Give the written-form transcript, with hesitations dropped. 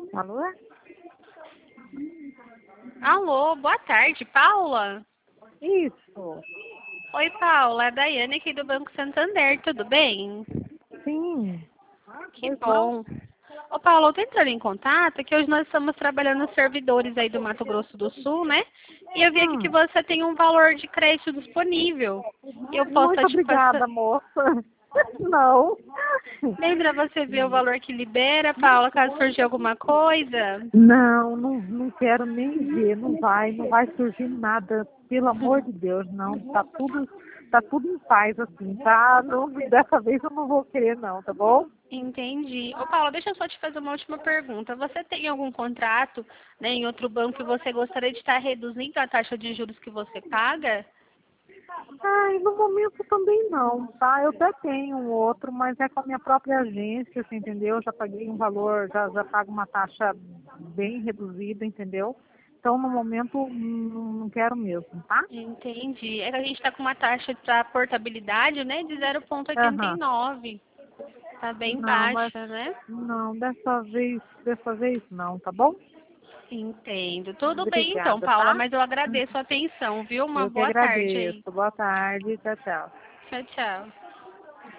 Alô? Alô, boa tarde, Paula? Isso. Oi, Paula, é a Daiane aqui do Banco Santander, tudo bem? Sim. Que Pois não? bom. Ô, Paula, eu tô entrando em contato, que hoje nós estamos trabalhando nos servidores aí do Mato Grosso do Sul, né? E eu vi aqui que Hum. você tem um valor de crédito disponível. E eu posso Muito estar te passando. obrigada, moça. Não. Lembra você ver o valor que libera, Paula, caso surgir alguma coisa? Não, não quero nem ver. Não vai surgir nada. Pelo amor de Deus, não. Tá tudo em paz, assim, tá? Não, dessa vez eu não vou querer, não, tá bom? Entendi. Ô, Paula, deixa eu só te fazer uma última pergunta. Você tem algum contrato, né, em outro banco que você gostaria de estar reduzindo a taxa de juros que você paga? Ai, no momento também não, tá? Eu até tenho um outro, mas é com a minha própria agência, você entendeu? Eu já paguei um valor, já pago uma taxa bem reduzida, entendeu? Então, no momento, não quero mesmo, tá? Entendi. É que a gente está com uma taxa para portabilidade, né, de Aham. 0,89. Tá bem Não, mas baixa, né? não, dessa vez não, tá bom? Entendo. Tudo bem então, Obrigada, Paula, tá? mas eu agradeço a atenção, viu? Uma Eu que boa tarde aí. agradeço. Boa tarde, tchau, tchau. Tchau, tchau.